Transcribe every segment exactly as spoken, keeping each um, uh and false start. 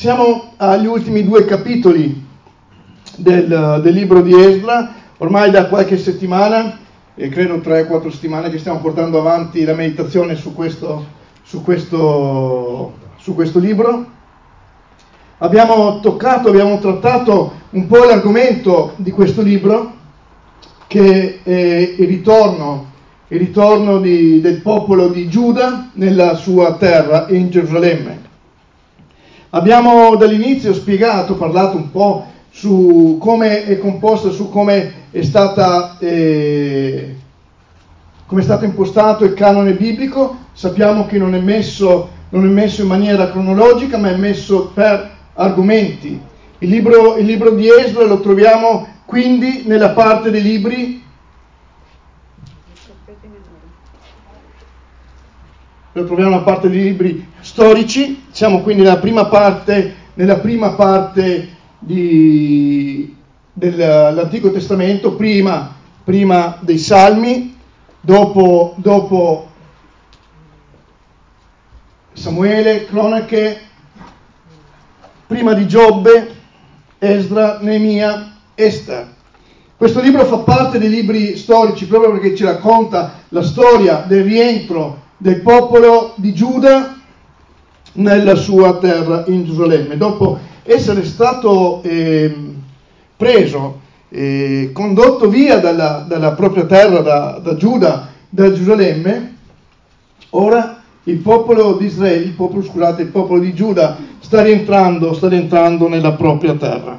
Siamo agli ultimi due capitoli del, del libro di Esdra, ormai da qualche settimana, e credo tre o quattro settimane che stiamo portando avanti la meditazione su questo, su questo, su questo libro. Abbiamo toccato, abbiamo trattato un po' l'argomento di questo libro, che è il ritorno, il ritorno di, del popolo di Giuda nella sua terra, in Gerusalemme. Abbiamo dall'inizio spiegato, parlato un po' su come è composta, su come è stata, eh, come è stato impostato il canone biblico. Sappiamo che non è messo, non è messo in maniera cronologica, ma è messo per argomenti. Il libro, il libro di Esdra lo troviamo quindi nella parte dei libri lo troviamo nella parte dei libri storici. Siamo quindi nella prima parte, nella prima parte di, dell'Antico Testamento, prima, prima dei Salmi, dopo, dopo Samuele, Cronache, prima di Giobbe, Esdra, Neemia, Ester. Questo libro fa parte dei libri storici proprio perché ci racconta la storia del rientro del popolo di Giuda nella sua terra in Gerusalemme. Dopo essere stato eh, preso, eh, condotto via dalla, dalla propria terra, da, da Giuda, da Gerusalemme, ora il popolo di Israele, il popolo, scusate, il popolo di Giuda sta rientrando, sta rientrando nella propria terra.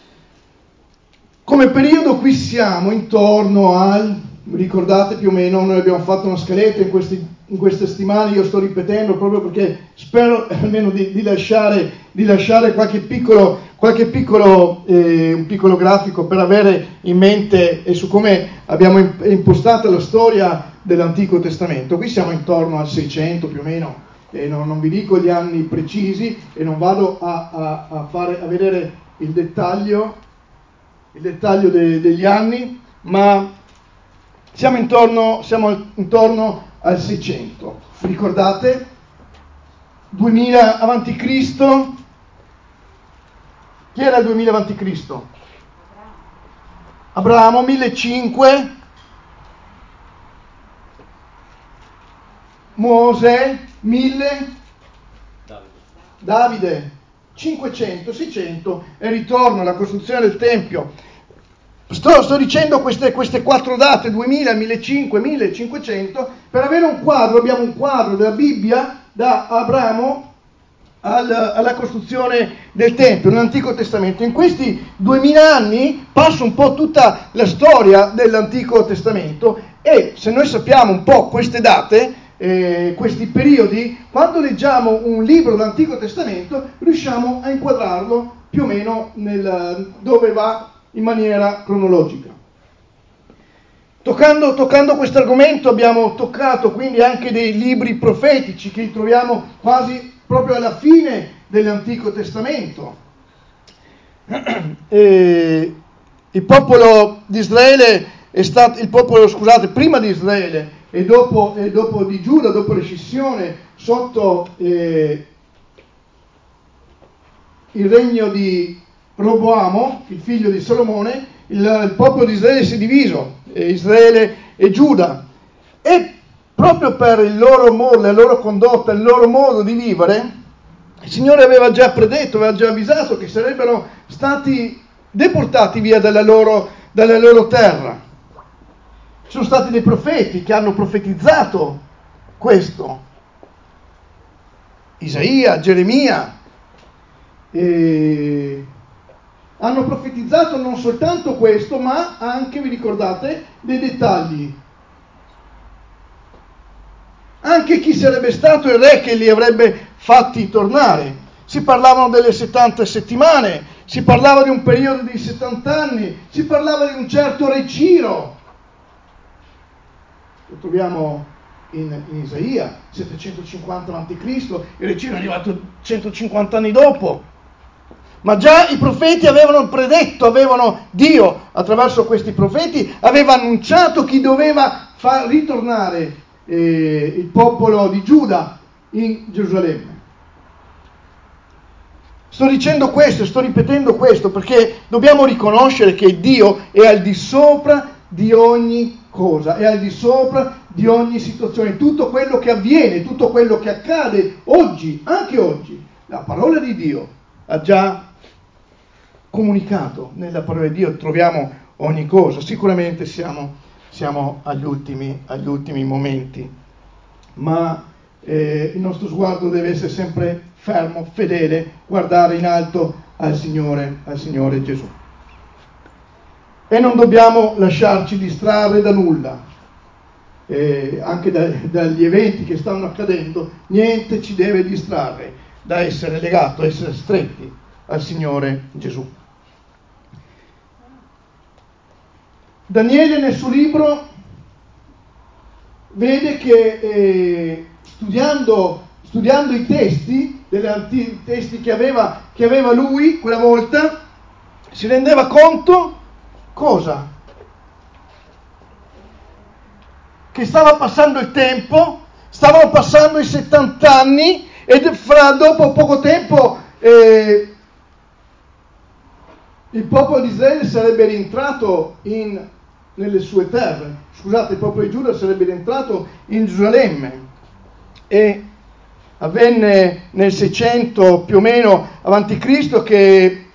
Come periodo qui siamo intorno al, ricordate più o meno, noi abbiamo fatto una scaletta in, questi, in queste settimane, io sto ripetendo proprio perché spero almeno di, di, lasciare, di lasciare qualche piccolo, qualche piccolo, eh, un piccolo grafico per avere in mente e su come abbiamo impostata la storia dell'Antico Testamento. Qui siamo intorno al seicento più o meno, e non, non vi dico gli anni precisi e non vado a, a, a, fare, a vedere il dettaglio, il dettaglio de, degli anni, ma siamo intorno, siamo intorno al seicento. Ricordate? duemila avanti Cristo. Chi era il duemila avanti Cristo? Abramo, millecinquecento. Mosè, mille. Davide. Davide, cinquecento, seicento, e ritorno alla costruzione del Tempio. Sto, sto dicendo queste, queste quattro date, duemila, millecinquecento, millecinquecento, per avere un quadro. Abbiamo un quadro della Bibbia da Abramo al, alla costruzione del Tempio, nell'Antico Testamento. In questi duemila anni passa un po' tutta la storia dell'Antico Testamento, e se noi sappiamo un po' queste date, eh, questi periodi, quando leggiamo un libro dell'Antico Testamento riusciamo a inquadrarlo più o meno nel, dove va in maniera cronologica. Toccando, toccando questo argomento abbiamo toccato quindi anche dei libri profetici che li troviamo quasi proprio alla fine dell'Antico Testamento. E il popolo di Israele è stato, il popolo, scusate, prima di Israele e dopo, e dopo di Giuda, dopo la scissione sotto eh, il regno di Roboamo, il figlio di Salomone, il, il popolo di Israele si è diviso, eh, Israele e Giuda, e proprio per il loro modo, la loro condotta, il loro modo di vivere, il Signore aveva già predetto, aveva già avvisato che sarebbero stati deportati via dalla loro, dalla loro terra. Ci sono stati dei profeti che hanno profetizzato questo. Isaia, Geremia, e hanno profetizzato non soltanto questo, ma anche, vi ricordate, dei dettagli. Anche chi sarebbe stato il re che li avrebbe fatti tornare. Si parlavano delle settanta settimane, si parlava di un periodo di settanta anni, si parlava di un certo re Ciro. Lo troviamo in, in Isaia, settecentocinquanta avanti Cristo, il re Ciro è arrivato centocinquanta anni dopo. Ma già i profeti avevano predetto, avevano Dio, attraverso questi profeti, aveva annunciato chi doveva far ritornare eh, il popolo di Giuda in Gerusalemme. Sto dicendo questo, sto ripetendo questo, perché dobbiamo riconoscere che Dio è al di sopra di ogni cosa, è al di sopra di ogni situazione. Tutto quello che avviene, tutto quello che accade oggi, anche oggi, la parola di Dio ha già comunicato. Nella parola di Dio troviamo ogni cosa. Sicuramente siamo, siamo agli ultimi, agli ultimi momenti, ma eh, il nostro sguardo deve essere sempre fermo, fedele, guardare in alto al Signore, al Signore Gesù. E non dobbiamo lasciarci distrarre da nulla, eh, anche da, dagli eventi che stanno accadendo. Niente ci deve distrarre da essere legato, essere stretti al Signore Gesù. Daniele nel suo libro vede che eh, studiando, studiando i testi, degli antichi testi che aveva, che aveva lui quella volta, si rendeva conto cosa? Che stava passando il tempo, stavano passando i settanta anni e fra dopo poco tempo eh, il popolo di Israele sarebbe rientrato in, nelle sue terre. Scusate, il popolo di Giuda sarebbe rientrato in Gerusalemme. E avvenne nel seicento più o meno avanti Cristo che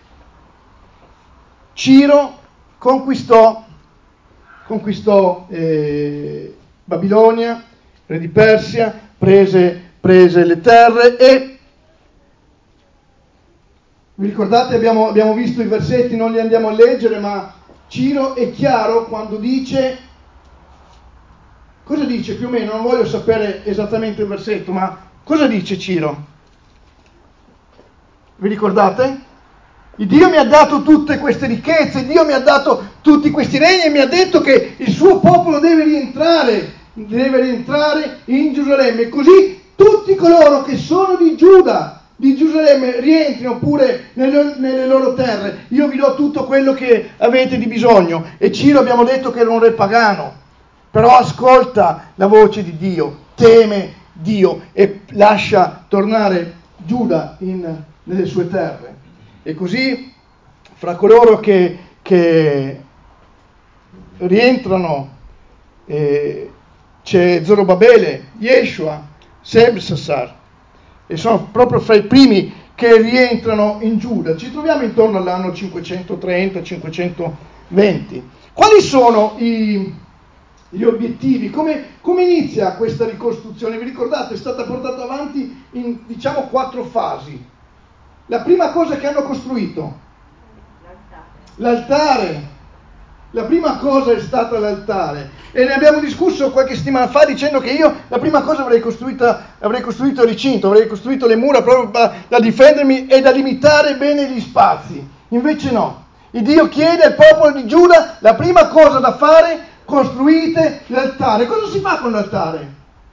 Ciro conquistò, conquistò eh, Babilonia, re di Persia, prese, prese le terre e vi ricordate, abbiamo, abbiamo visto i versetti, non li andiamo a leggere, ma Ciro è chiaro quando dice, cosa dice più o meno, non voglio sapere esattamente il versetto, ma cosa dice Ciro? Vi ricordate? Il Dio mi ha dato tutte queste ricchezze, Dio mi ha dato tutti questi regni e mi ha detto che il suo popolo deve rientrare, deve rientrare in Gerusalemme, e così tutti coloro che sono di Giuda, di Gerusalemme, rientrino pure nelle, nelle loro terre. Io vi do tutto quello che avete di bisogno. E Ciro abbiamo detto che era un re pagano, però ascolta la voce di Dio, teme Dio e lascia tornare Giuda in, nelle sue terre. E così fra coloro che, che rientrano eh, c'è Zorobabele, Yeshua, Sebsassar, e sono proprio fra i primi che rientrano in Giuda. Ci troviamo intorno all'anno cinquecentotrenta cinquecentoventi. Quali sono i, gli obiettivi? Come, come inizia questa ricostruzione? Vi ricordate? È stata portata avanti in, diciamo, quattro fasi. La prima cosa che hanno costruito? L'altare. La prima cosa è stata l'altare, e ne abbiamo discusso qualche settimana fa dicendo che io la prima cosa avrei costruita, avrei costruito il recinto, avrei costruito le mura proprio da, da difendermi e da limitare bene gli spazi. Invece no, il Dio chiede al popolo di Giuda la prima cosa da fare: costruite l'altare. Cosa si fa con l'altare?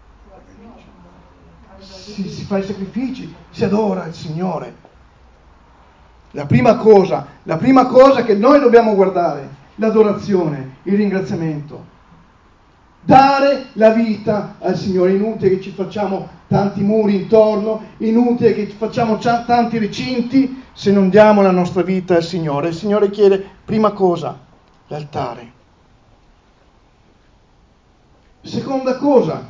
Si, si fa i sacrifici, si adora il Signore. La prima cosa, la prima cosa che noi dobbiamo guardare, l'adorazione, il ringraziamento, dare la vita al Signore. Inutile che ci facciamo tanti muri intorno, inutile che ci facciamo tanti recinti se non diamo la nostra vita al Signore. Il Signore chiede, prima cosa, l'altare. Seconda cosa,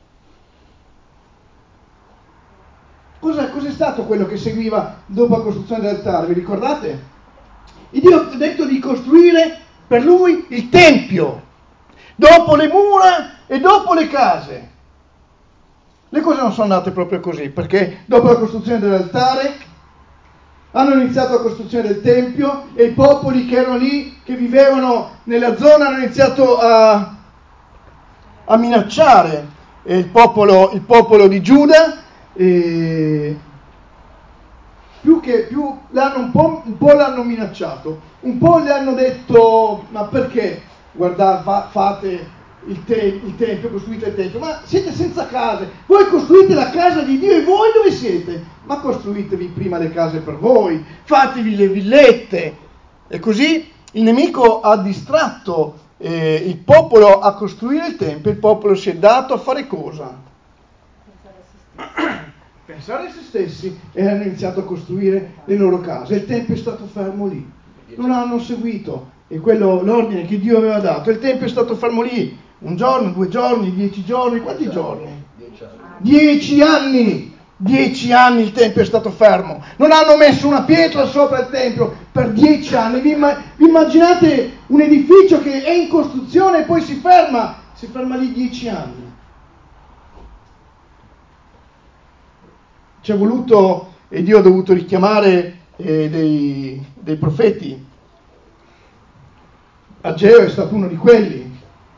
cosa cos'è stato quello che seguiva dopo la costruzione dell'altare? Vi ricordate? Il Dio ha detto di costruire per lui il tempio, dopo le mura e dopo le case. Le cose non sono andate proprio così, perché dopo la costruzione dell'altare hanno iniziato la costruzione del tempio e i popoli che erano lì, che vivevano nella zona, hanno iniziato a, a minacciare il popolo, il popolo di Giuda. E più che più l'hanno un po', un po' l'hanno minacciato, un po' gli hanno detto: ma perché guardate, fa, fate il, te, il tempio, costruite il tempio, ma siete senza case, voi costruite la casa di Dio e voi dove siete? Ma costruitevi prima le case per voi, fatevi le villette. E così il nemico ha distratto eh, il popolo a costruire il tempio. Il popolo si è dato a fare cosa? pensare a se stessi e hanno iniziato a costruire le loro case. Il Tempio è stato fermo lì, non hanno seguito e quello, l'ordine che Dio aveva dato. Il Tempio è stato fermo lì, un giorno, due giorni, dieci giorni, quanti giorni? Dieci anni, dieci anni il Tempio è stato fermo, non hanno messo una pietra sopra il Tempio per dieci anni. Vi, imma- vi immaginate un edificio che è in costruzione e poi si ferma, si ferma lì dieci anni. Ci è voluto, e Dio ha dovuto richiamare eh, dei, dei profeti. Ageo è stato uno di quelli,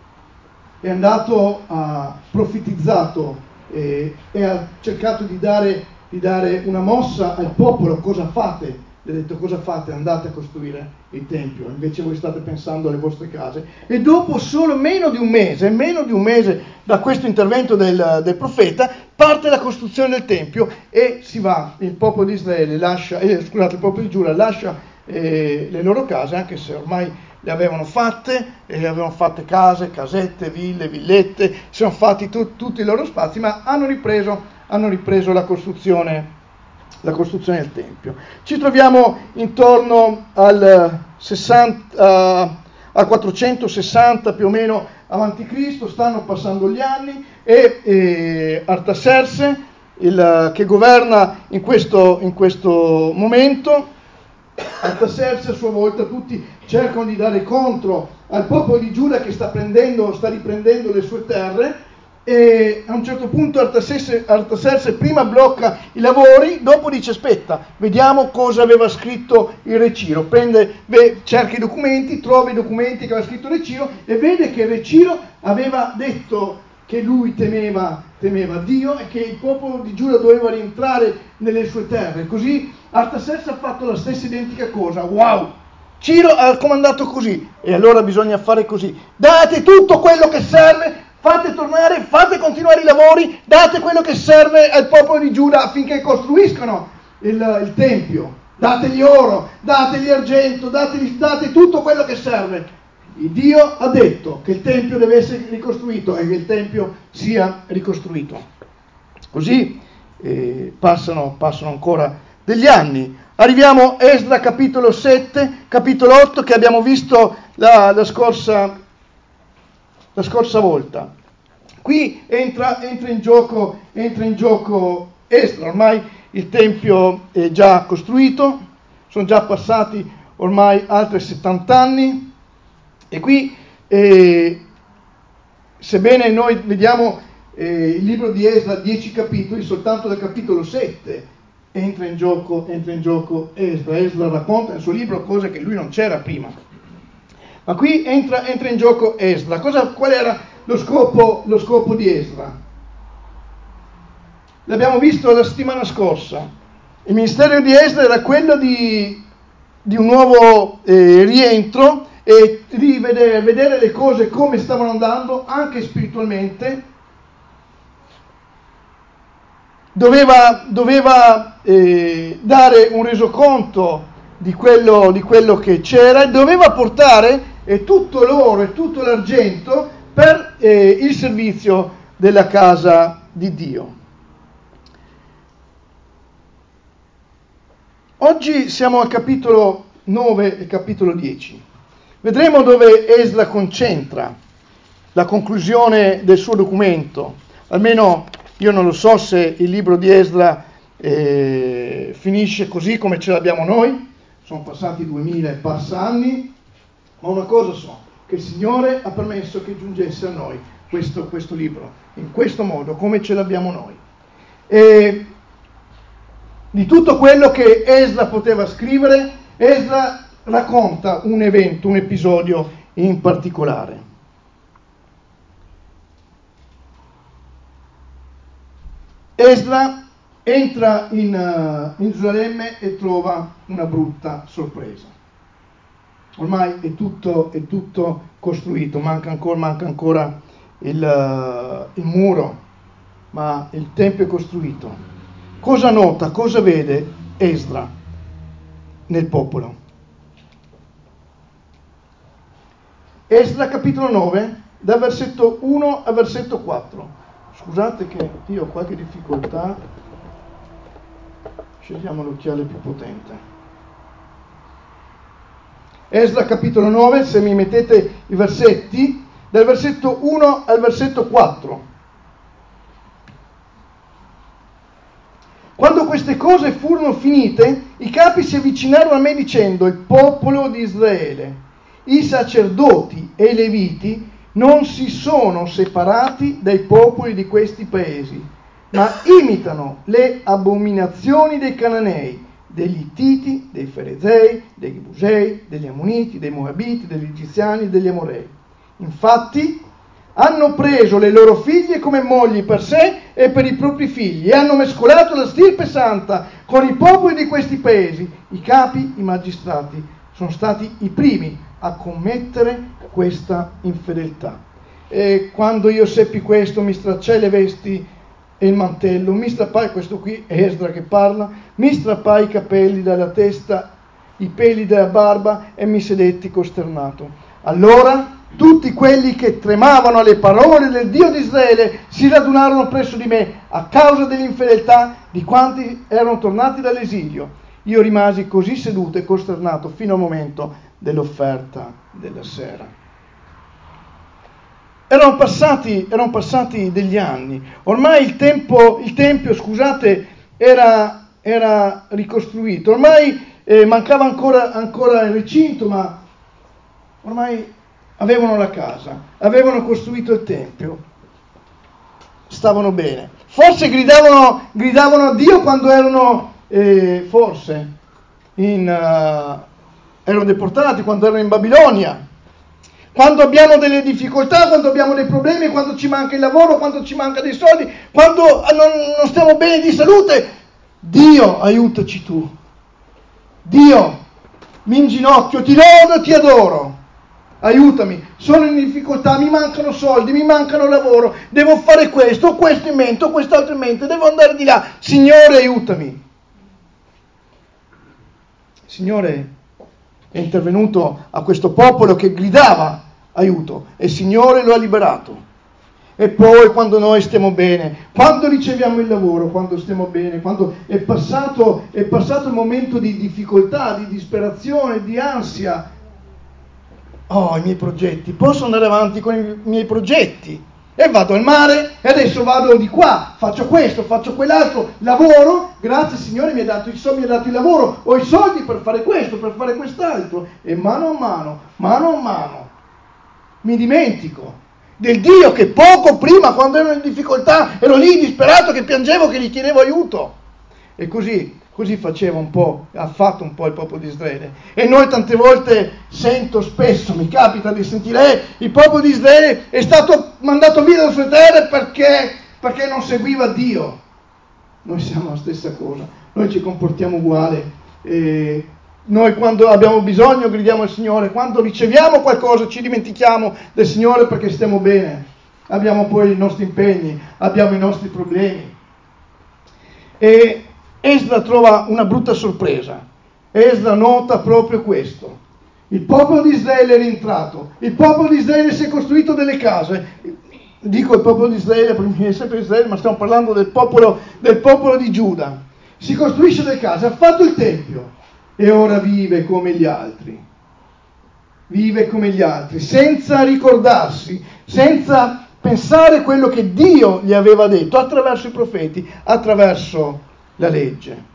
è andato, ha profetizzato eh, e ha cercato di dare, di dare una mossa al popolo. Cosa fate? Gli ha detto: cosa fate? Andate a costruire il Tempio, invece voi state pensando alle vostre case. E dopo solo meno di un mese, meno di un mese da questo intervento del, del profeta, parte la costruzione del Tempio e si va, il popolo di Israele lascia, eh, scusate, il popolo di Giuda lascia eh, le loro case, anche se ormai le avevano fatte, e avevano fatte case, casette, ville, villette, si sono fatti tu, tutti i loro spazi, ma hanno ripreso, hanno ripreso la costruzione la costruzione del Tempio. Ci troviamo intorno al, sessanta, uh, al quattrocentosessanta più o meno avanti Cristo, stanno passando gli anni e, e Artaserse, il, che governa in questo, in questo momento, Artaserse a sua volta, tutti cercano di dare contro al popolo di Giuda che sta, prendendo, sta riprendendo le sue terre. E a un certo punto Artaserse, Artaserse prima blocca i lavori, dopo dice: aspetta, vediamo cosa aveva scritto il re Ciro. Prende, beh, cerca i documenti, trova i documenti che aveva scritto il re Ciro e vede che il re Ciro aveva detto che lui temeva, temeva Dio e che il popolo di Giuda doveva rientrare nelle sue terre. Così Artaserse ha fatto la stessa identica cosa. Wow! Ciro ha comandato così, e allora bisogna fare così: date tutto quello che serve, fate tornare, fate continuare i lavori, date quello che serve al popolo di Giuda affinché costruiscano il, il Tempio, dategli oro, dategli argento, dategli, date tutto quello che serve. Il Dio ha detto che il Tempio deve essere ricostruito e che il Tempio sia ricostruito. Così eh, passano, passano ancora degli anni. Arriviamo a Esdra capitolo sette, capitolo otto, che abbiamo visto la, la, scorsa, la scorsa volta. Qui entra, entra, in gioco, entra in gioco Esdra, ormai il Tempio è già costruito, sono già passati ormai altri settanta anni e qui, eh, sebbene noi vediamo eh, il libro di Esdra, dieci capitoli, soltanto dal capitolo sette entra in gioco, entra in gioco Esdra. Esdra racconta nel suo libro cose che lui non c'era prima. Ma qui entra, entra in gioco Esdra. Cosa, qual era lo scopo, lo scopo di Esdra? L'abbiamo visto la settimana scorsa. Il ministero di Esdra era quello di, di un nuovo eh, rientro e di vedere, vedere le cose come stavano andando, anche spiritualmente. Doveva, doveva eh, dare un resoconto di quello, di quello che c'era e doveva portare eh, tutto l'oro e tutto l'argento per eh, il servizio della casa di Dio. Oggi siamo al capitolo nove e capitolo dieci. Vedremo dove Esdra concentra la conclusione del suo documento. Almeno io non lo so se il libro di Esdra eh, finisce così come ce l'abbiamo noi. Sono passati duemila e passa anni, ma una cosa so, che il Signore ha permesso che giungesse a noi questo, questo libro, in questo modo, come ce l'abbiamo noi. E di tutto quello che Esdra poteva scrivere, Esdra racconta un evento, un episodio in particolare. Esdra entra in, uh, in Gerusalemme e trova una brutta sorpresa. Ormai è tutto, è tutto costruito, manca ancora, manca ancora il, uh, il muro, ma il Tempio è costruito. Cosa nota, cosa vede Esdra nel popolo? Esdra capitolo nove, da versetto uno a versetto quattro. Scusate che io ho qualche difficoltà. Scegliamo l'occhiale più potente. Esdra capitolo nove, se mi mettete i versetti, dal versetto uno al versetto quattro. Quando queste cose furono finite, i capi si avvicinarono a me dicendo: il popolo di Israele, i sacerdoti e i leviti non si sono separati dai popoli di questi paesi, ma imitano le abominazioni dei Cananei, degli Ittiti, dei Ferezei, dei Gebusei, degli Ammoniti, dei Moabiti, degli Egiziani e degli Amorei. Infatti hanno preso le loro figlie come mogli per sé e per i propri figli e hanno mescolato la stirpe santa con i popoli di questi paesi. I capi, i magistrati, sono stati i primi a commettere questa infedeltà. E quando io seppi questo, mi stracciai le vesti e il mantello, mi strappai, questo qui è Esdra che parla, mi strappai i capelli dalla testa, i peli della barba e mi sedetti costernato. Allora tutti quelli che tremavano alle parole del Dio di Israele si radunarono presso di me a causa dell'infedeltà di quanti erano tornati dall'esilio. Io rimasi così seduto e costernato fino al momento dell'offerta della sera. Erano passati, erano passati degli anni, ormai il, tempo, il tempio, scusate, era, era ricostruito, ormai eh, mancava ancora, ancora il recinto, ma ormai avevano la casa, avevano costruito il tempio, stavano bene. Forse gridavano, gridavano a Dio quando erano, eh, forse, in, uh, erano deportati, quando erano in Babilonia. Quando abbiamo delle difficoltà, quando abbiamo dei problemi, quando ci manca il lavoro, quando ci manca dei soldi, quando non, non stiamo bene di salute, Dio, aiutaci tu. Dio, mi inginocchio, ti lodo e ti adoro. Aiutami, sono in difficoltà, mi mancano soldi, mi mancano lavoro, devo fare questo, ho questo in mente, ho quest'altro in mente, devo andare di là. Signore, aiutami. Signore è intervenuto a questo popolo che gridava aiuto e il Signore lo ha liberato. E poi quando noi stiamo bene, quando riceviamo il lavoro, quando stiamo bene, quando è passato, è passato il momento di difficoltà, di disperazione, di ansia, oh, i miei progetti, posso andare avanti con i miei progetti e vado al mare e adesso vado di qua, faccio questo, faccio quell'altro, lavoro, grazie Signore mi ha dato i soldi, mi ha dato il lavoro, ho i soldi per fare questo, per fare quest'altro, e mano a mano, mano a mano mi dimentico del Dio che poco prima, quando ero in difficoltà, ero lì disperato che piangevo, che gli chiedevo aiuto. E così, così faceva un po', ha fatto un po' il popolo di Israele. E noi tante volte sento spesso, mi capita di sentire, eh, il popolo di Israele è stato mandato via dalle sue terre perché, perché non seguiva Dio. Noi siamo la stessa cosa, noi ci comportiamo uguale. E noi quando abbiamo bisogno gridiamo al Signore, quando riceviamo qualcosa ci dimentichiamo del Signore perché stiamo bene, abbiamo poi i nostri impegni, abbiamo i nostri problemi. E Esdra trova una brutta sorpresa. Esdra nota proprio questo. Il popolo di Israele è rientrato, il popolo di Israele si è costruito delle case. Dico il popolo di Israele perché è sempre Israele, ma stiamo parlando del popolo, del popolo di Giuda. Si costruisce delle case, ha fatto il tempio e ora vive come gli altri. Vive come gli altri, senza ricordarsi, senza pensare quello che Dio gli aveva detto attraverso i profeti, attraverso la legge.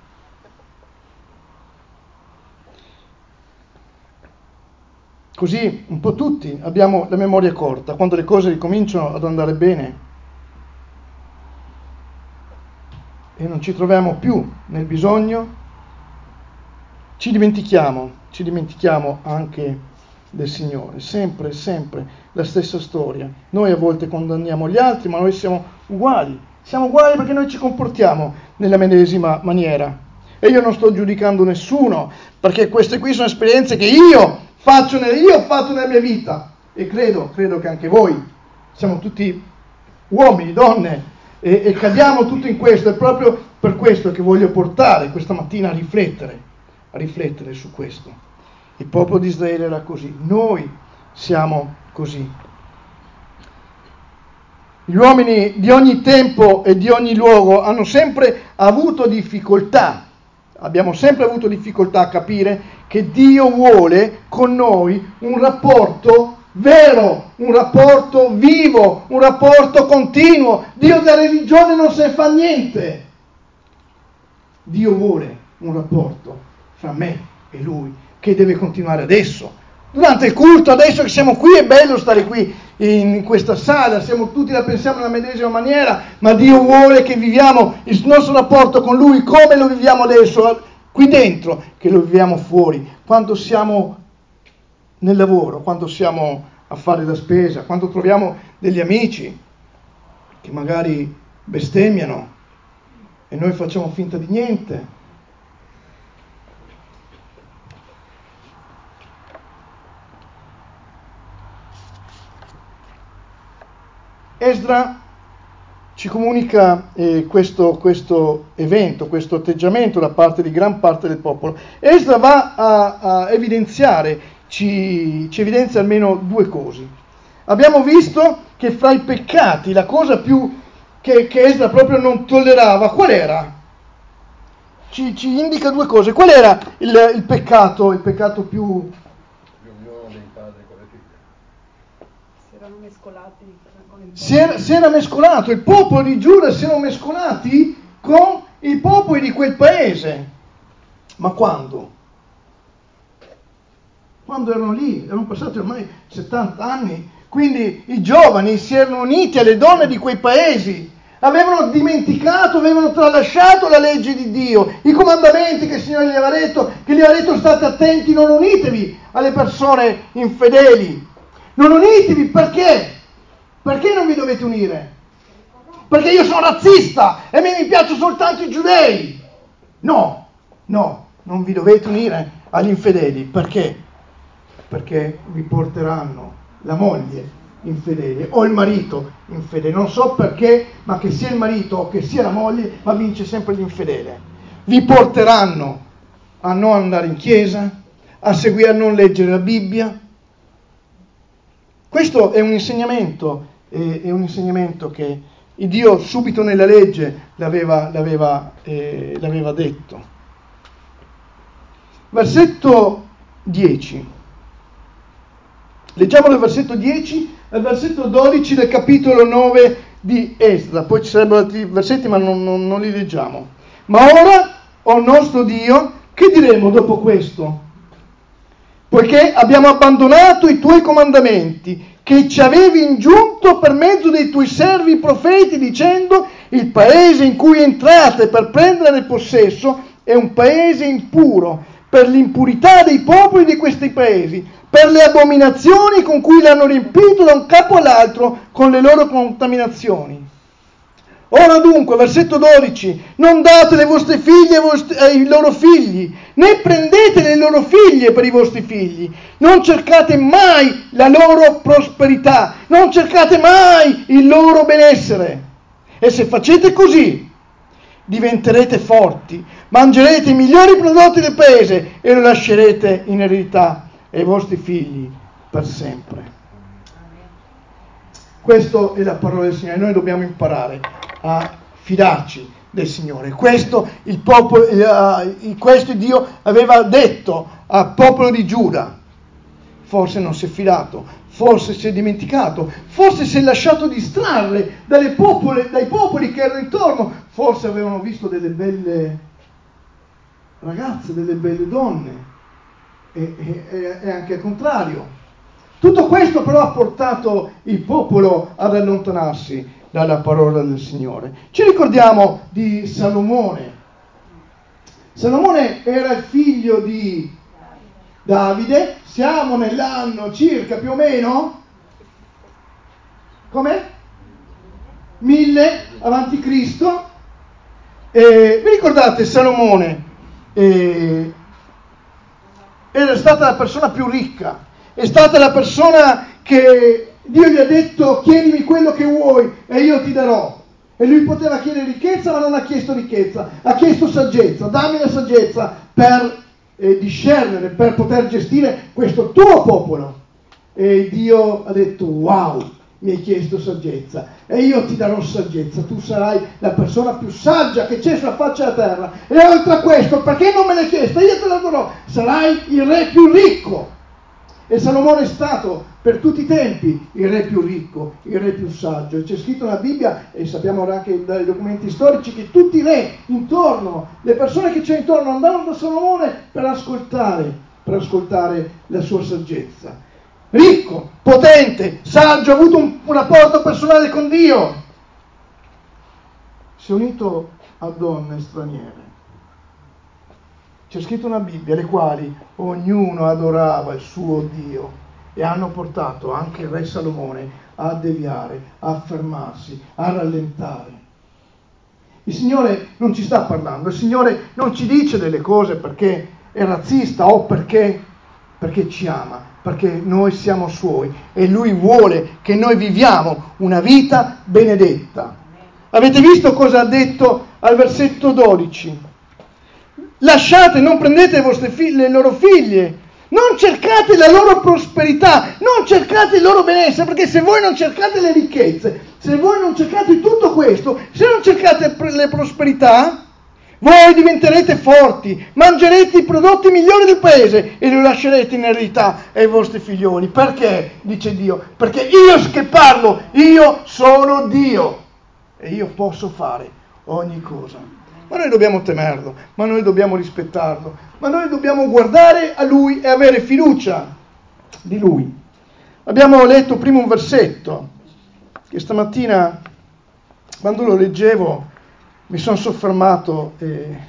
Così un po' tutti abbiamo la memoria corta, quando le cose ricominciano ad andare bene e non ci troviamo più nel bisogno, ci dimentichiamo, ci dimentichiamo anche del Signore, sempre, sempre la stessa storia. Noi a volte condanniamo gli altri, ma noi siamo uguali, siamo uguali perché noi ci comportiamo nella medesima maniera. E io non sto giudicando nessuno, perché queste qui sono esperienze che io faccio, nel, io ho fatto nella mia vita, e credo, credo che anche voi, siamo tutti uomini, donne, e, e cadiamo tutti in questo. È proprio per questo che voglio portare questa mattina a riflettere, a riflettere su questo. Il popolo di Israele era così, noi siamo così. Gli uomini di ogni tempo e di ogni luogo hanno sempre avuto difficoltà abbiamo sempre avuto difficoltà a capire che Dio vuole con noi un rapporto vero, un rapporto vivo, un rapporto continuo. Dio della religione non se ne fa niente. Dio vuole un rapporto fra me e Lui che deve continuare adesso. Durante il culto, adesso che siamo qui, è bello stare qui in questa sala, siamo tutti la pensiamo nella medesima maniera, ma Dio vuole che viviamo il nostro rapporto con Lui come lo viviamo adesso, qui dentro, che lo viviamo fuori, quando siamo nel lavoro, quando siamo a fare la spesa, quando troviamo degli amici che magari bestemmiano e noi facciamo finta di niente. Esdra ci comunica eh, questo, questo evento, questo atteggiamento da parte di gran parte del popolo. Esdra va a, a evidenziare, ci, ci evidenzia almeno due cose. Abbiamo visto che fra i peccati, la cosa più che, che Esdra proprio non tollerava, qual era? Ci, ci indica due cose. Qual era il, il peccato, il peccato più... L'unione dei padri con le figlie. Si erano mescolati. Si era, si era mescolato, il popolo di Giuda si erano mescolati con i popoli di quel paese. Ma quando? Quando erano lì, erano passati ormai settanta anni, quindi i giovani si erano uniti alle donne di quei paesi, avevano dimenticato, avevano tralasciato la legge di Dio, i comandamenti che il Signore gli aveva detto, che gli aveva detto state attenti, non unitevi alle persone infedeli. Non unitevi perché? Perché non vi dovete unire? Perché io sono razzista e a me mi piacciono soltanto i giudei. No, no, non vi dovete unire agli infedeli. Perché? Perché vi porteranno la moglie infedele o il marito infedele. Non so perché, ma che sia il marito o che sia la moglie, ma vince sempre l'infedele. Vi porteranno a non andare in chiesa, a seguire, a non leggere la Bibbia. Questo è un insegnamento, eh, è un insegnamento che Dio subito nella legge l'aveva, l'aveva, eh, l'aveva detto. Versetto dieci. Leggiamo dal versetto dieci al versetto dodici del capitolo nove di Esdra. Poi ci sarebbero altri versetti, ma non, non, non li leggiamo. Ma ora, o nostro Dio, che diremo dopo questo? Poiché abbiamo abbandonato i tuoi comandamenti che ci avevi ingiunto per mezzo dei tuoi servi profeti, dicendo: il paese in cui entrate per prenderne possesso è un paese impuro, per l'impurità dei popoli di questi paesi, per le abominazioni con cui l'hanno riempito da un capo all'altro con le loro contaminazioni. Ora dunque, versetto dodici, non date le vostre figlie ai, vostri, ai loro figli, né prendete le loro figlie per i vostri figli, non cercate mai la loro prosperità, non cercate mai il loro benessere. E se facete così, diventerete forti, mangerete i migliori prodotti del paese e lo lascerete in eredità ai vostri figli per sempre. Questa è la parola del Signore, noi dobbiamo imparare a fidarci del Signore. Questo il popolo, eh, questo Dio aveva detto al popolo di Giuda. Forse non si è fidato, forse si è dimenticato, forse si è lasciato distrarre dalle popole, dai popoli che erano intorno, forse avevano visto delle belle ragazze, delle belle donne, e, e, e anche al contrario. Tutto questo però ha portato il popolo ad allontanarsi dalla parola del Signore. Ci ricordiamo di Salomone. Salomone era il figlio di Davide, siamo nell'anno circa più o meno, com'è? mille avanti Cristo. E vi ricordate Salomone? Eh, era stata la persona più ricca. È stata la persona che Dio gli ha detto: chiedimi quello che vuoi e io ti darò. E lui poteva chiedere ricchezza, ma non ha chiesto ricchezza, ha chiesto saggezza. Dammi la saggezza per eh, discernere, per poter gestire questo tuo popolo. E Dio ha detto: wow, mi hai chiesto saggezza e io ti darò saggezza, tu sarai la persona più saggia che c'è sulla faccia della terra, e oltre a questo, perché non me l'hai chiesto, io te la darò, sarai il re più ricco. E Salomone è stato per tutti i tempi il re più ricco, il re più saggio, e c'è scritto nella Bibbia, e sappiamo anche dai documenti storici, che tutti i re intorno, le persone che c'è intorno, andavano da Salomone per ascoltare, per ascoltare la sua saggezza. Ricco, potente, saggio, ha avuto un, un rapporto personale con Dio, si è unito a donne straniere. C'è scritto nella Bibbia, le quali ognuno adorava il suo Dio, e hanno portato anche il re Salomone a deviare, a fermarsi, a rallentare. Il Signore non ci sta parlando, il Signore non ci dice delle cose perché è razzista o perché, perché ci ama, perché noi siamo Suoi e Lui vuole che noi viviamo una vita benedetta. Avete visto cosa ha detto al versetto dodici? Lasciate, non prendete le vostre figlie, le loro figlie, non cercate la loro prosperità, non cercate il loro benessere, perché se voi non cercate le ricchezze, se voi non cercate tutto questo, se non cercate le prosperità, voi diventerete forti, mangerete i prodotti migliori del paese e lo lascerete in eredità ai vostri figlioli. Perché? Dice Dio. Perché io che parlo, io sono Dio e io posso fare ogni cosa. Ma noi dobbiamo temerlo, ma noi dobbiamo rispettarlo, ma noi dobbiamo guardare a Lui e avere fiducia di Lui. Abbiamo letto prima un versetto che stamattina, quando lo leggevo, mi sono soffermato e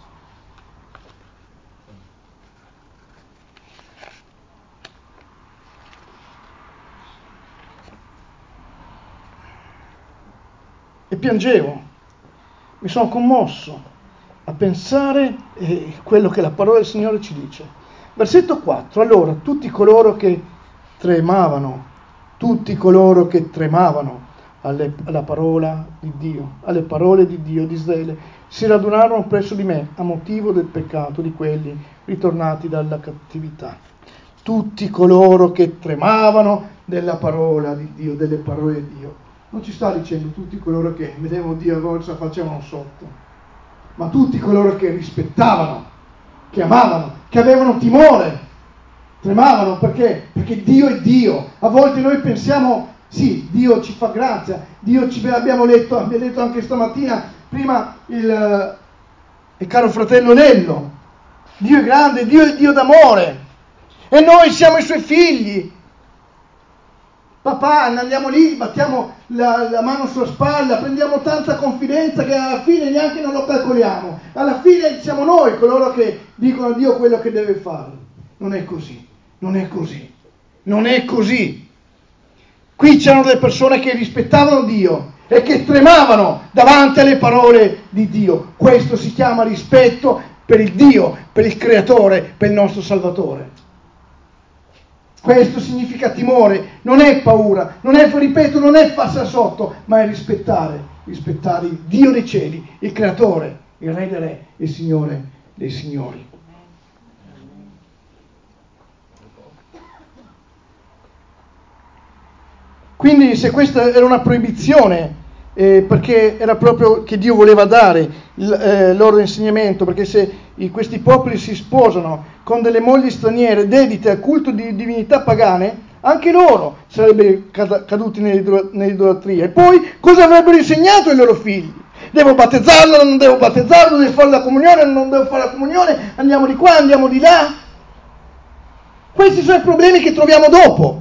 e piangevo. Mi sono commosso a pensare eh, quello che la parola del Signore ci dice. Versetto quattro. Allora tutti coloro che tremavano, tutti coloro che tremavano alle, alla parola di Dio, alle parole di Dio di Israele, si radunarono presso di me a motivo del peccato di quelli ritornati dalla cattività. Tutti coloro che tremavano della parola di Dio, delle parole di Dio. Non ci sta dicendo tutti coloro che vedevano Dio e cosa facevano sotto, ma tutti coloro che rispettavano, che amavano, che avevano timore, tremavano. Perché? Perché Dio è Dio. A volte noi pensiamo, sì, Dio ci fa grazia, Dio ci abbiamo letto, abbiamo letto anche stamattina, prima il, il caro fratello Nello, Dio è grande, Dio è Dio d'amore, e noi siamo i Suoi figli. Papà, andiamo lì, battiamo la, la mano sulla spalla, prendiamo tanta confidenza che alla fine neanche non lo calcoliamo. Alla fine siamo noi coloro che dicono a Dio quello che deve fare. Non è così, non è così, non è così. Qui c'erano delle persone che rispettavano Dio e che tremavano davanti alle parole di Dio. Questo si chiama rispetto per il Dio, per il Creatore, per il nostro Salvatore. Questo significa timore, non è paura, non è, ripeto, non è passare sotto, ma è rispettare, rispettare il Dio dei cieli, il Creatore, il Re dei Re, il Signore dei Signori. Quindi se questa era una proibizione, eh, perché era proprio che Dio voleva dare il eh, loro insegnamento, perché se i, questi popoli si sposano con delle mogli straniere dedite al culto di divinità pagane, anche loro sarebbero caduti nell'idolatria. E poi cosa avrebbero insegnato ai loro figli? Devo battezzarlo, non devo battezzarlo, devo fare la comunione, non devo fare la comunione, andiamo di qua, andiamo di là. Questi sono i problemi che troviamo dopo.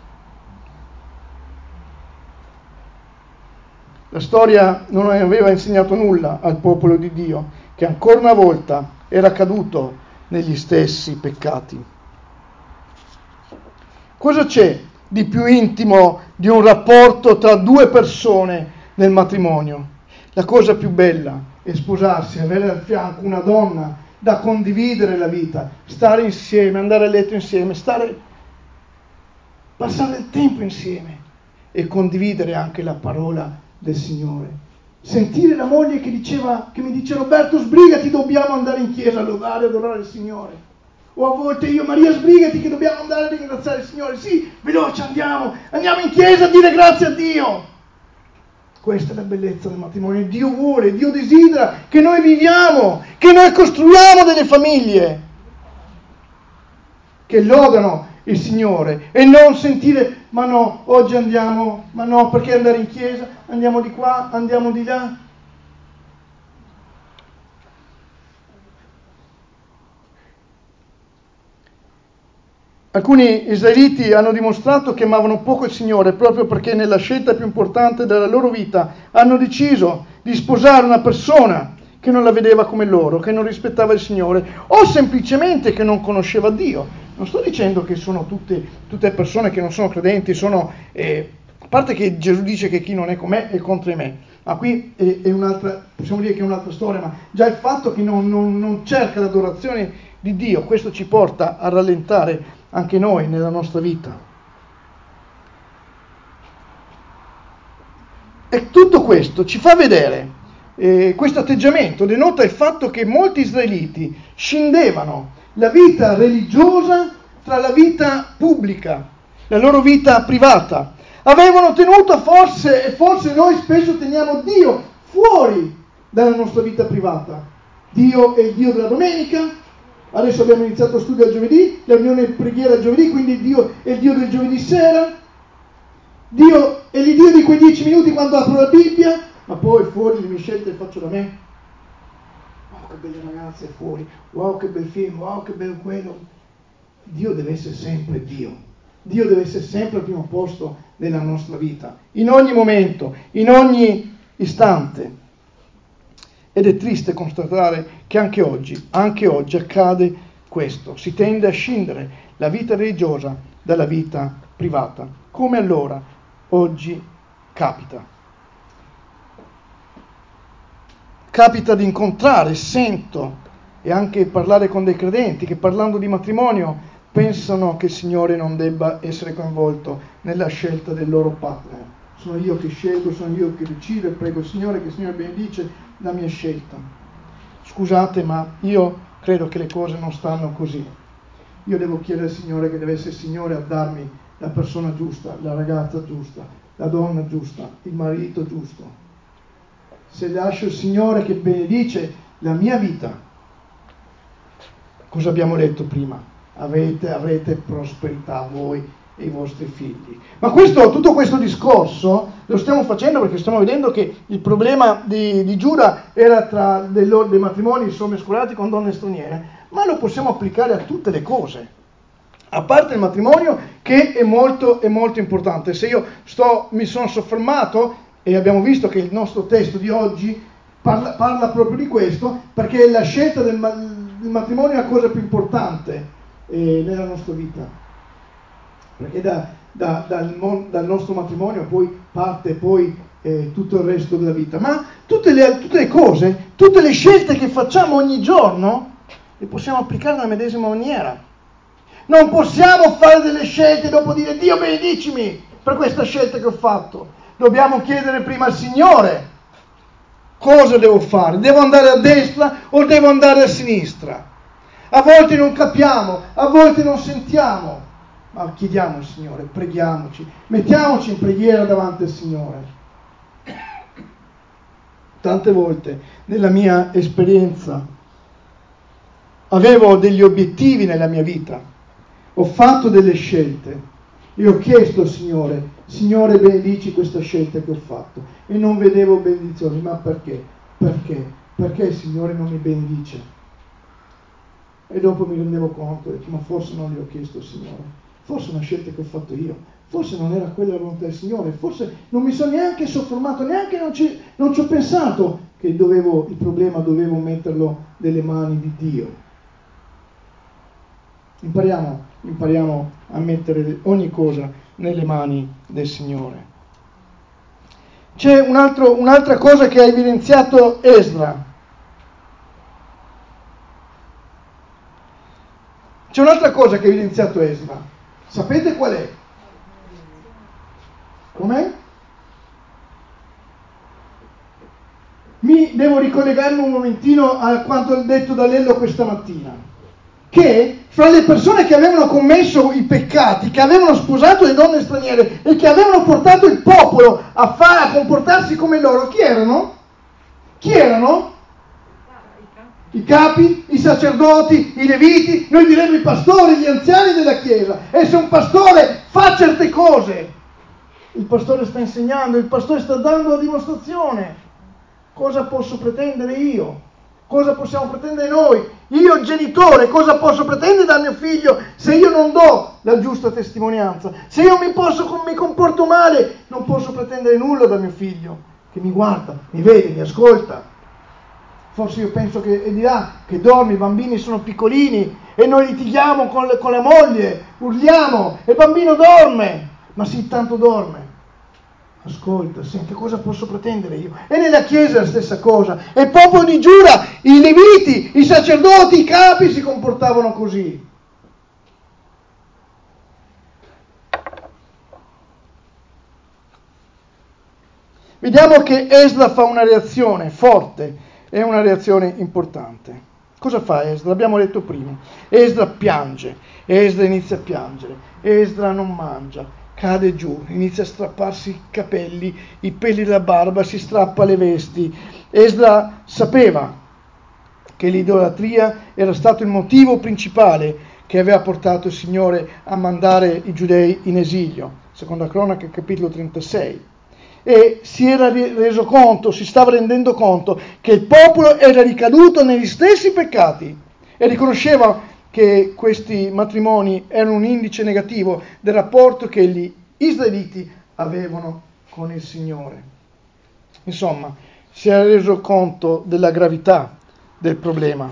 La storia non aveva insegnato nulla al popolo di Dio, che ancora una volta era caduto negli stessi peccati. Cosa c'è di più intimo di un rapporto tra due persone nel matrimonio? La cosa più bella è sposarsi, avere al fianco una donna da condividere la vita, stare insieme, andare a letto insieme, stare, passare il tempo insieme e condividere anche la parola del Signore. Sentire la moglie che diceva, che mi dice: Roberto, sbrigati, dobbiamo andare in chiesa a lodare e adorare il Signore. O a volte io, Maria, sbrigati che dobbiamo andare a ringraziare il Signore. Sì, veloce, andiamo, andiamo in chiesa a dire grazie a Dio. Questa è la bellezza del matrimonio. Dio vuole, Dio desidera che noi viviamo, che noi costruiamo delle famiglie che lodano il Signore e non sentire, ma no, oggi andiamo, ma no, perché andare in chiesa? Andiamo di qua, andiamo di là. Alcuni israeliti hanno dimostrato che amavano poco il Signore proprio perché nella scelta più importante della loro vita hanno deciso di sposare una persona che non la vedeva come loro, che non rispettava il Signore o semplicemente che non conosceva Dio. Non sto dicendo che sono tutte, tutte persone che non sono credenti, sono, eh, a parte che Gesù dice che chi non è con me è contro me, ma qui è, è un'altra, possiamo dire che è un'altra storia, ma già il fatto che non, non, non cerca l'adorazione di Dio, questo ci porta a rallentare anche noi nella nostra vita. E tutto questo ci fa vedere, eh, questo atteggiamento denota il fatto che molti israeliti scindevano la vita religiosa tra la vita pubblica, la loro vita privata. Avevano tenuto forse, e forse noi spesso teniamo Dio fuori dalla nostra vita privata. Dio è il Dio della domenica. Adesso abbiamo iniziato lo studio al giovedì, la riunione preghiera giovedì, quindi Dio è il Dio del giovedì sera. Dio è il Dio di quei dieci minuti quando apro la Bibbia, ma poi fuori le mie scelte faccio da me. Wow, che belle ragazze fuori, wow, che bel film, wow, che bello quello. Dio deve essere sempre Dio. Dio deve essere sempre al primo posto nella nostra vita, in ogni momento, in ogni istante. Ed è triste constatare che anche oggi, anche oggi accade questo. Si tende a scindere la vita religiosa dalla vita privata. Come allora oggi capita. Capita di incontrare, sento, e anche parlare con dei credenti che parlando di matrimonio pensano che il Signore non debba essere coinvolto nella scelta del loro partner. Sono io che scelgo, sono io che decido e prego il Signore che il Signore benedice la mia scelta. Scusate, ma io credo che le cose non stanno così. Io devo chiedere al Signore che deve essere il Signore a darmi la persona giusta, la ragazza giusta, la donna giusta, il marito giusto. Se lascio il Signore che benedice la mia vita, cosa abbiamo detto prima? Avete, avrete prosperità voi e i vostri figli. Ma questo, tutto questo discorso lo stiamo facendo perché stiamo vedendo che il problema di, di Giuda era tra dei, loro, dei matrimoni sommescolati con donne straniere, ma lo possiamo applicare a tutte le cose, a parte il matrimonio che è molto, è molto importante. Se io sto, mi sono soffermato, e abbiamo visto che il nostro testo di oggi parla, parla proprio di questo, perché la scelta del, del matrimonio è la cosa più importante eh, nella nostra vita. Perché da, da, dal, dal nostro matrimonio poi parte poi eh, tutto il resto della vita. Ma tutte le, tutte le cose, tutte le scelte che facciamo ogni giorno, le possiamo applicare nella medesima maniera. Non possiamo fare delle scelte e dopo dire Dio benedicimi per questa scelta che ho fatto. Dobbiamo chiedere prima al Signore cosa devo fare. Devo andare a destra o devo andare a sinistra? A volte non capiamo, a volte non sentiamo. Ma chiediamo al Signore, preghiamoci, mettiamoci in preghiera davanti al Signore. Tante volte nella mia esperienza avevo degli obiettivi nella mia vita, ho fatto delle scelte e ho chiesto al Signore, Signore benedici questa scelta che ho fatto, e non vedevo benedizioni. Ma perché? Perché? Perché il Signore non mi benedice? E dopo mi rendevo conto, ho detto, ma forse non gli ho chiesto al Signore. Forse è una scelta che ho fatto io, forse non era quella la volontà del Signore, forse non mi sono neanche soffermato, neanche non ci, non ci ho pensato che dovevo, il problema dovevo metterlo nelle mani di Dio. Impariamo, impariamo a mettere ogni cosa nelle mani del Signore. C'è un altro, un'altra cosa che ha evidenziato Esdra. C'è un'altra cosa che ha evidenziato Esdra. Sapete qual è? Com'è? Mi devo ricollegarmi un momentino a quanto ho detto da Lello questa mattina, che fra le persone che avevano commesso i peccati, che avevano sposato le donne straniere e che avevano portato il popolo a, fare, a comportarsi come loro, chi erano? Chi erano? I capi, i sacerdoti, i leviti, noi diremmo i pastori, gli anziani della Chiesa. E se un pastore fa certe cose, il pastore sta insegnando, il pastore sta dando la dimostrazione. Cosa posso pretendere io? Cosa possiamo pretendere noi? Io genitore, cosa posso pretendere dal mio figlio se io non do la giusta testimonianza? Se io mi, posso, mi comporto male, non posso pretendere nulla dal mio figlio, che mi guarda, mi vede, mi ascolta. Forse io penso che è di là, che dormi, i bambini sono piccolini e noi litighiamo con, le, con la moglie, urliamo e il bambino dorme, ma sì, tanto dorme. Ascolta, sì, che cosa posso pretendere io? E nella Chiesa è la stessa cosa. E il popolo di Giuda, i leviti, i sacerdoti, i capi si comportavano così. Vediamo che Esdra fa una reazione forte e una reazione importante. Cosa fa Esdra? L'abbiamo detto prima. Esdra piange, Esdra inizia a piangere, Esdra non mangia, cade giù, inizia a strapparsi i capelli, i peli della barba, si strappa le vesti. Esdra sapeva che l'idolatria era stato il motivo principale che aveva portato il Signore a mandare i giudei in esilio. Seconda Cronache, capitolo trentasei. E si era reso conto, si stava rendendo conto che il popolo era ricaduto negli stessi peccati e riconosceva che questi matrimoni erano un indice negativo del rapporto che gli israeliti avevano con il Signore. Insomma, si era reso conto della gravità del problema.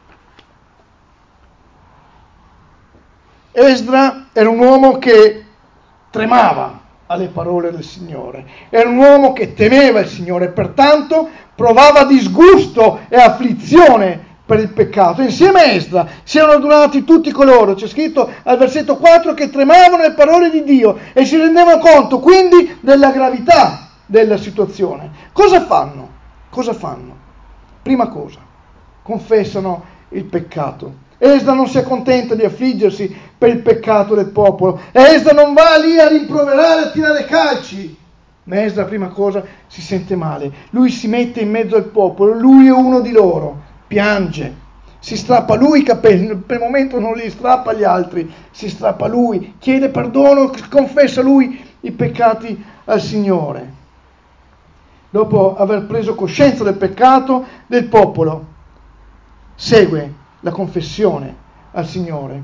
Esdra era un uomo che tremava alle parole del Signore, era un uomo che temeva il Signore, pertanto provava disgusto e afflizione per il peccato. Insieme a Esdra si erano adunati tutti coloro, c'è scritto al versetto quattro, che tremavano le parole di Dio e si rendevano conto quindi della gravità della situazione. Cosa fanno? Cosa fanno? Prima cosa, confessano il peccato. Esdra non si accontenta di affliggersi per il peccato del popolo. Esdra non va lì a rimproverare, a tirare calci. Ma Esdra, prima cosa, si sente male. Lui si mette in mezzo al popolo, lui è uno di loro, piange, si strappa lui i capelli, per il momento non li strappa agli altri, si strappa lui, chiede perdono, confessa lui i peccati al Signore. Dopo aver preso coscienza del peccato del popolo, segue la confessione al Signore.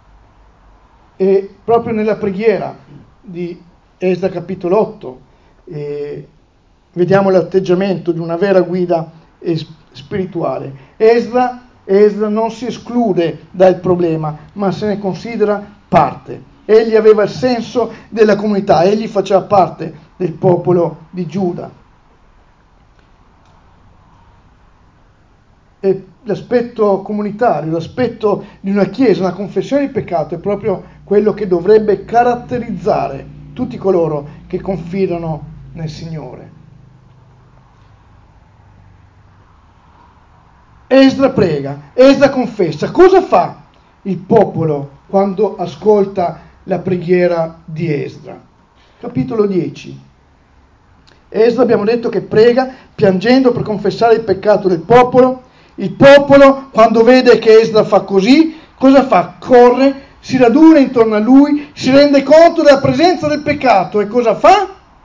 E proprio nella preghiera di Esdra capitolo otto eh, vediamo l'atteggiamento di una vera guida eh, spirituale. Esdra, Esdra non si esclude dal problema, ma se ne considera parte. Egli aveva il senso della comunità, egli faceva parte del popolo di Giuda. E l'aspetto comunitario, l'aspetto di una chiesa, una confessione di peccato è proprio quello che dovrebbe caratterizzare tutti coloro che confidano nel Signore. Esdra prega, Esdra confessa. Cosa fa il popolo quando ascolta la preghiera di Esdra? Capitolo dieci. Esdra, abbiamo detto che prega piangendo per confessare il peccato del popolo. Il popolo, quando vede che Esdra fa così, cosa fa? Corre, si raduna intorno a lui, si rende conto della presenza del peccato e cosa fa?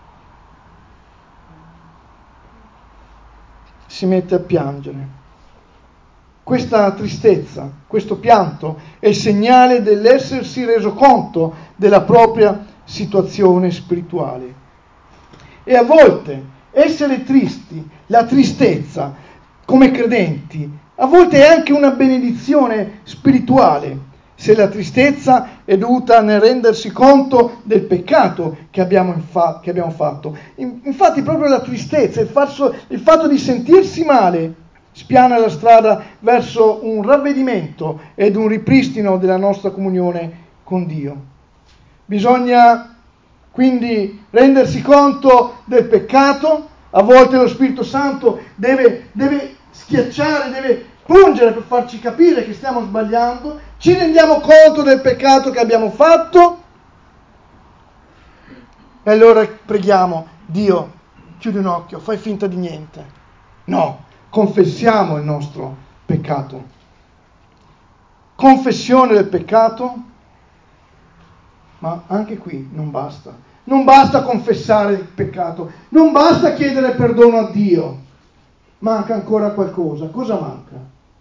Si mette a piangere. Questa tristezza, questo pianto è il segnale dell'essersi reso conto della propria situazione spirituale. E a volte essere tristi, la tristezza, come credenti, a volte è anche una benedizione spirituale, se la tristezza è dovuta nel rendersi conto del peccato che abbiamo, infa- che abbiamo fatto. In- infatti proprio la tristezza, il, falso, il fatto di sentirsi male, spiana la strada verso un ravvedimento ed un ripristino della nostra comunione con Dio. Bisogna quindi rendersi conto del peccato. A volte lo Spirito Santo deve, deve schiacciare, deve pungere per farci capire che stiamo sbagliando, ci rendiamo conto del peccato che abbiamo fatto e allora preghiamo, Dio, chiudi un occhio, fai finta di niente. No, confessiamo il nostro peccato. Confessione del peccato, ma anche qui non basta. Non basta confessare il peccato, non basta chiedere perdono a Dio. Manca ancora qualcosa. Cosa manca?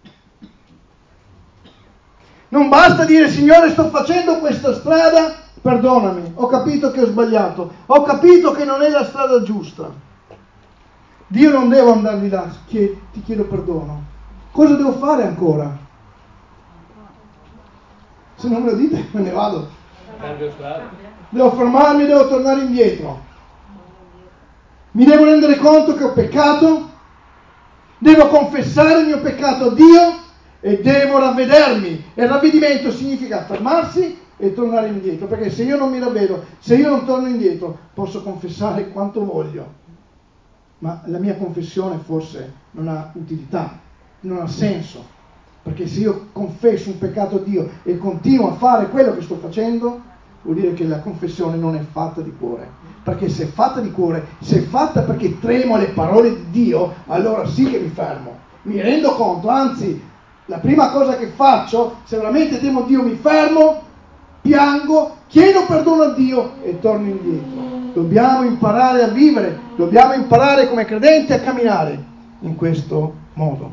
Non basta dire, Signore, sto facendo questa strada, perdonami, ho capito che ho sbagliato, ho capito che non è la strada giusta. Dio non devo andare di là, che ti chiedo perdono. Cosa devo fare ancora? Se non me lo dite, me ne vado. Devo fermarmi, devo tornare indietro. Mi devo rendere conto che ho peccato, devo confessare il mio peccato a Dio e devo ravvedermi. E il ravvedimento significa fermarsi e tornare indietro, perché se io non mi ravvedo, se io non torno indietro, posso confessare quanto voglio, ma la mia confessione forse non ha utilità, non ha senso, perché se io confesso un peccato a Dio e continuo a fare quello che sto facendo, vuol dire che la confessione non è fatta di cuore, perché se è fatta di cuore, se è fatta perché tremo alle parole di Dio, allora sì che mi fermo, mi rendo conto, anzi la prima cosa che faccio, se veramente temo Dio, mi fermo, piango, chiedo perdono a Dio e torno indietro. Dobbiamo imparare a vivere, dobbiamo imparare come credenti a camminare in questo modo.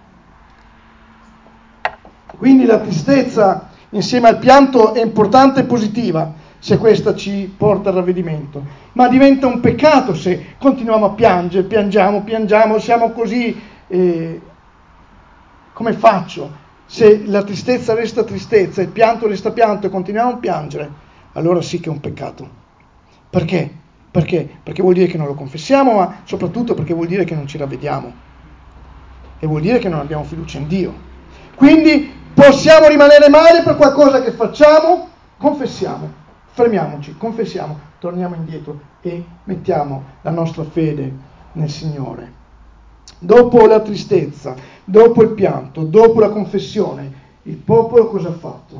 Quindi la tristezza insieme al pianto è importante e positiva se questa ci porta al ravvedimento, ma diventa un peccato se continuiamo a piangere, piangiamo, piangiamo, siamo così, eh, come faccio? Se la tristezza resta tristezza, il pianto resta pianto e continuiamo a piangere, allora sì che è un peccato. Perché? Perché? Perché vuol dire che non lo confessiamo, ma soprattutto perché vuol dire che non ci ravvediamo e vuol dire che non abbiamo fiducia in Dio. Quindi possiamo rimanere male per qualcosa che facciamo, confessiamo, fermiamoci, confessiamo, torniamo indietro e mettiamo la nostra fede nel Signore. Dopo la tristezza, dopo il pianto, dopo la confessione, il popolo cosa ha fatto?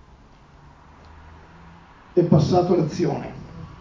È passato all'azione.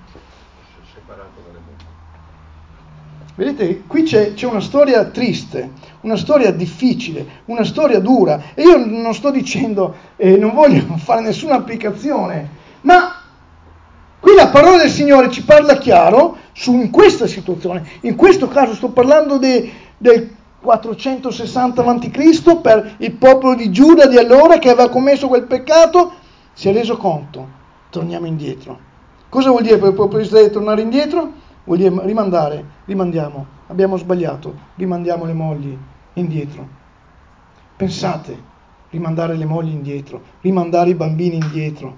Vedete, qui c'è, c'è una storia triste, una storia difficile, una storia dura, e io non sto dicendo, eh, non voglio fare nessuna applicazione, ma qui la parola del Signore ci parla chiaro su in questa situazione. In questo caso sto parlando de, del quattrocentosessanta avanti Cristo per il popolo di Giuda di allora che aveva commesso quel peccato, si è reso conto, torniamo indietro. Cosa vuol dire per il popolo di Israele tornare indietro? Vuol dire rimandare, rimandiamo, abbiamo sbagliato, rimandiamo le mogli indietro. Pensate, rimandare le mogli indietro, rimandare i bambini indietro.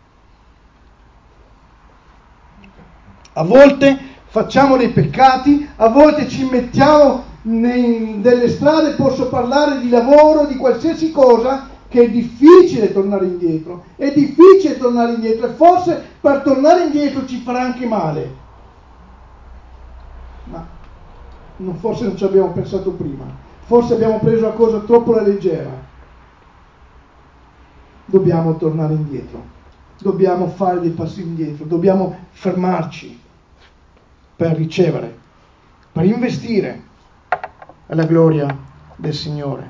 A volte facciamo dei peccati, a volte ci mettiamo in delle strade, posso parlare di lavoro, di qualsiasi cosa, che è difficile tornare indietro, è difficile tornare indietro e forse per tornare indietro ci farà anche male. Ma non, forse non ci abbiamo pensato prima, forse abbiamo preso la cosa troppo alla leggera. Dobbiamo tornare indietro, dobbiamo fare dei passi indietro, dobbiamo fermarci per ricevere, per investire alla gloria del Signore.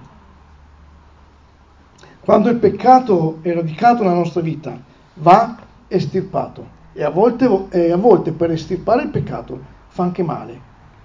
Quando il peccato è radicato nella nostra vita, va estirpato e a volte, e a volte per estirpare il peccato fa anche male.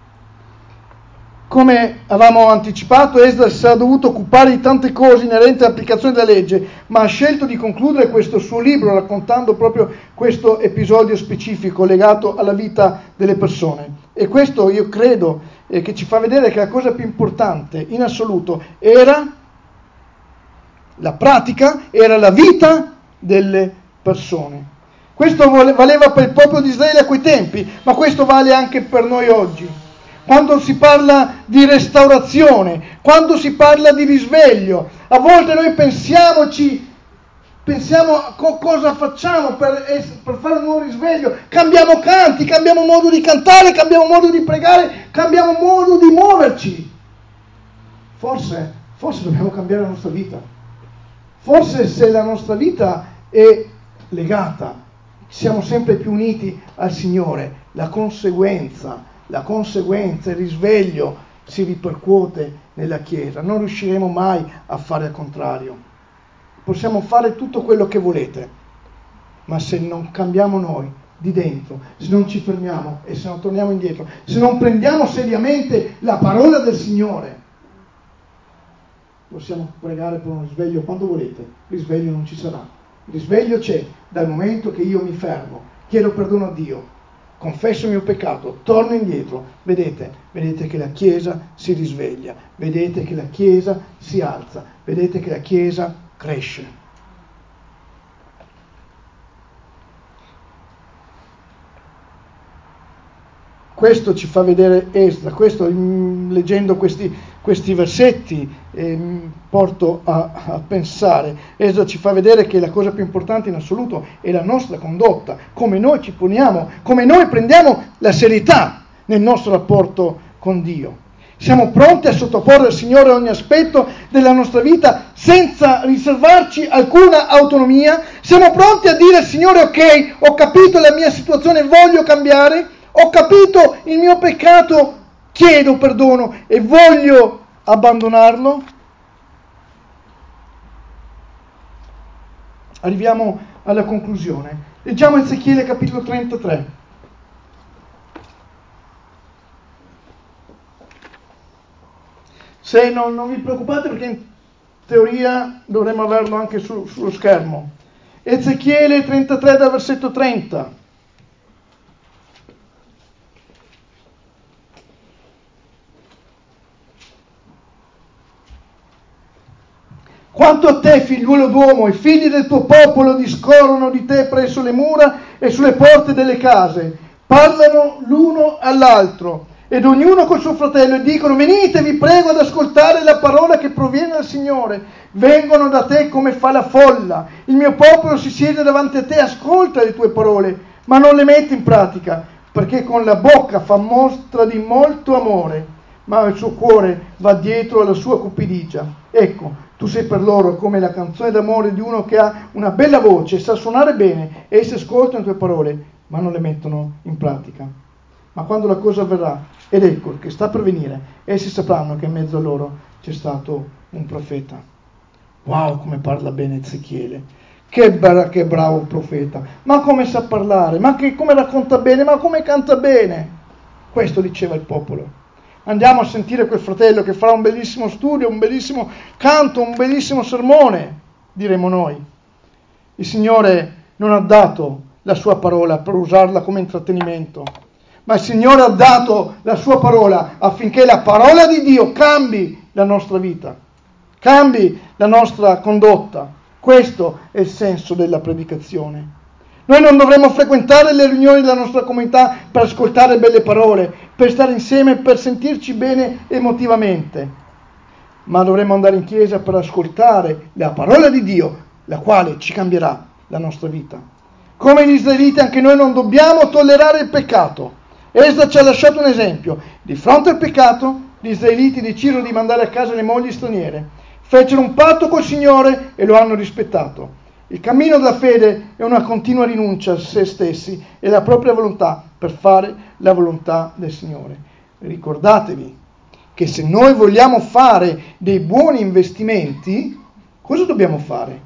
Come avevamo anticipato, Esdra si sarà dovuto occupare di tante cose inerenti all'applicazione della legge, ma ha scelto di concludere questo suo libro raccontando proprio questo episodio specifico legato alla vita delle persone. E questo io credo eh, che ci fa vedere che la cosa più importante in assoluto era la pratica, era la vita delle persone. Questo valeva per il popolo di Israele a quei tempi, ma questo vale anche per noi oggi. Quando si parla di restaurazione, quando si parla di risveglio, a volte noi pensiamoci, pensiamo a co- cosa facciamo per, es- per fare un nuovo risveglio, cambiamo canti, cambiamo modo di cantare, cambiamo modo di pregare, cambiamo modo di muoverci. Forse, forse dobbiamo cambiare la nostra vita. Forse se la nostra vita è legata, siamo sempre più uniti al Signore, la conseguenza, la conseguenza, il risveglio si ripercuote nella Chiesa. Non riusciremo mai a fare il contrario. Possiamo fare tutto quello che volete, ma se non cambiamo noi di dentro, se non ci fermiamo e se non torniamo indietro, se non prendiamo seriamente la parola del Signore, possiamo pregare per un risveglio quando volete, il risveglio non ci sarà. Il risveglio c'è dal momento che io mi fermo, chiedo perdono a Dio, confesso il mio peccato, torno indietro. Vedete, vedete che la Chiesa si risveglia, vedete che la Chiesa si alza, vedete che la Chiesa cresce. Questo ci fa vedere Esdra, questo leggendo questi, questi versetti eh, porto a, a pensare. Esdra ci fa vedere che la cosa più importante in assoluto è la nostra condotta, come noi ci poniamo, come noi prendiamo la serietà nel nostro rapporto con Dio. Siamo pronti a sottoporre al Signore ogni aspetto della nostra vita senza riservarci alcuna autonomia. Siamo pronti a dire al Signore: ok, ho capito la mia situazione, voglio cambiare. Ho capito il mio peccato, chiedo perdono e voglio abbandonarlo. Arriviamo alla conclusione. Leggiamo Ezechiele capitolo trentatré. Se non, non vi preoccupate, perché in teoria dovremmo averlo anche su, sullo schermo. Ezechiele trentatré dal versetto trenta. Quanto a te, figliuolo d'uomo, i figli del tuo popolo discorrono di te presso le mura e sulle porte delle case, parlano l'uno all'altro, ed ognuno col suo fratello, e dicono: venite, vi prego, ad ascoltare la parola che proviene dal Signore. Vengono da te come fa la folla. Il mio popolo si siede davanti a te, ascolta le tue parole, ma non le mette in pratica, perché con la bocca fa mostra di molto amore, ma il suo cuore va dietro alla sua cupidigia. Ecco, tu sei per loro come la canzone d'amore di uno che ha una bella voce, sa suonare bene, e essi ascoltano le tue parole, ma non le mettono in pratica. Ma quando la cosa avverrà, ed ecco che sta per venire, essi sapranno che in mezzo a loro c'è stato un profeta. Wow, come parla bene Ezechiele. Che, bra- che bravo profeta. Ma come sa parlare, ma che, come racconta bene, ma come canta bene. Questo diceva il popolo. Andiamo a sentire quel fratello che farà un bellissimo studio, un bellissimo canto, un bellissimo sermone, diremo noi. Il Signore non ha dato la sua parola per usarla come intrattenimento, ma il Signore ha dato la sua parola affinché la parola di Dio cambi la nostra vita, cambi la nostra condotta. Questo è il senso della predicazione. Noi non dovremmo frequentare le riunioni della nostra comunità per ascoltare belle parole, per stare insieme, per sentirci bene emotivamente, ma dovremmo andare in chiesa per ascoltare la parola di Dio, la quale ci cambierà la nostra vita. Come gli israeliti, anche noi non dobbiamo tollerare il peccato. Esdra ci ha lasciato un esempio. Di fronte al peccato, gli israeliti decidono di mandare a casa le mogli straniere. Fecero un patto col Signore e lo hanno rispettato. Il cammino della fede è una continua rinuncia a se stessi e alla propria volontà per fare la volontà del Signore. Ricordatevi che se noi vogliamo fare dei buoni investimenti, cosa dobbiamo fare?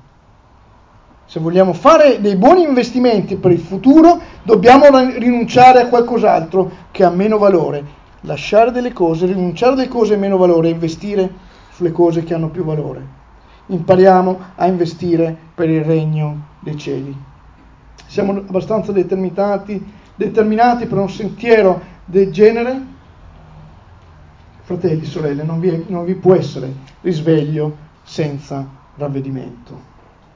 Se vogliamo fare dei buoni investimenti per il futuro, dobbiamo rinunciare a qualcos'altro che ha meno valore. Lasciare delle cose, rinunciare a delle cose a meno valore e investire sulle cose che hanno più valore. Impariamo a investire per il regno dei cieli. Siamo abbastanza determinati, determinati per un sentiero del genere? Fratelli, sorelle, non vi, non vi può essere risveglio senza ravvedimento.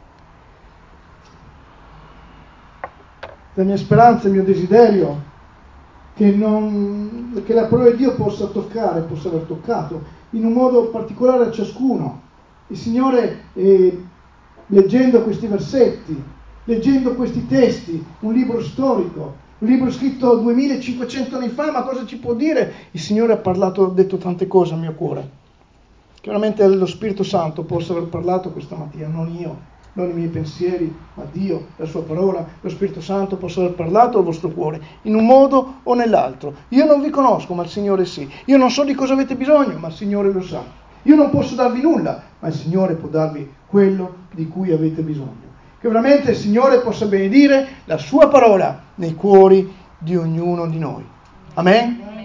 La mia speranza, il mio desiderio, che, non, che la parola di Dio possa toccare, possa aver toccato in un modo particolare a ciascuno. Il Signore, eh, leggendo questi versetti, leggendo questi testi, un libro storico, un libro scritto duemilacinquecento anni fa, ma cosa ci può dire? Il Signore ha parlato, ha detto tante cose al mio cuore. Che veramente lo Spirito Santo possa aver parlato questa mattina, non io, non i miei pensieri, ma Dio, la sua parola, lo Spirito Santo possa aver parlato al vostro cuore, in un modo o nell'altro. Io non vi conosco, ma il Signore sì. Io non so di cosa avete bisogno, ma il Signore lo sa. Io non posso darvi nulla, ma il Signore può darvi quello di cui avete bisogno. Che veramente il Signore possa benedire la sua parola nei cuori di ognuno di noi. Amen?